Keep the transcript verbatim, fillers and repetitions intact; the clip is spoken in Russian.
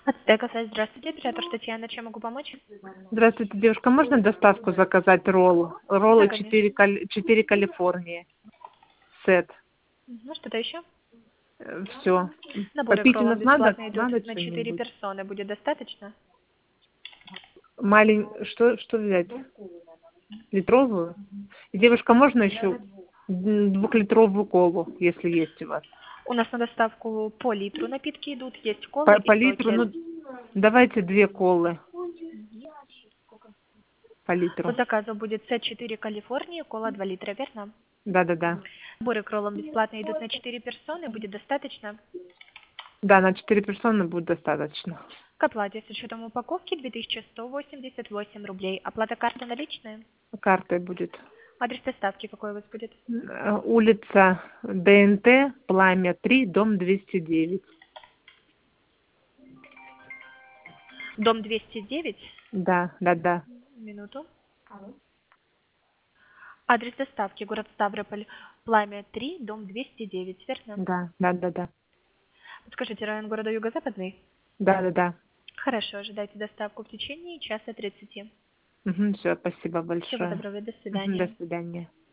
Ацтека, здравствуйте, оператор Татьяна, чем могу помочь? Здравствуйте, девушка. Можно доставку заказать ролл? Да, Роллы конечно. четыре, кали- четыре Калифорнии. Сет. Ну, что-то еще? Все. Наборы к Попить у роллам нас надо? бесплатно идут Надо на четыре что-нибудь? персоны. Будет достаточно? Малень... Что, что взять? Литровую? Девушка, можно еще двухлитровую колу, если есть у вас? У нас на доставку по литру напитки идут, есть кола По, и по литру, соки. ну, давайте две колы по По литру. заказу будет С четыре Калифорния, кола два литра, верно? Да-да-да. Наборы к роллам бесплатно идут на четыре персоны, будет достаточно? Да, на четыре персоны будет достаточно. К оплате с учетом упаковки две тысячи сто восемьдесят восемь рублей. Оплата карты наличная? Картой будет. Адрес доставки какой у вас будет? Э, Улица ДНТ, Пламя три, дом двести девять. Дом двести девять. Да, да, да. Минуту. Адрес доставки город Ставрополь, Пламя три, дом двести девять, верно? Да, да, да, да. Подскажите, район города Юго-Западный? Да, да, да. Хорошо, ожидайте доставку в течение часа тридцати. Угу, все, спасибо Всего большое. доброго, до Мгм, до свидания. свидания.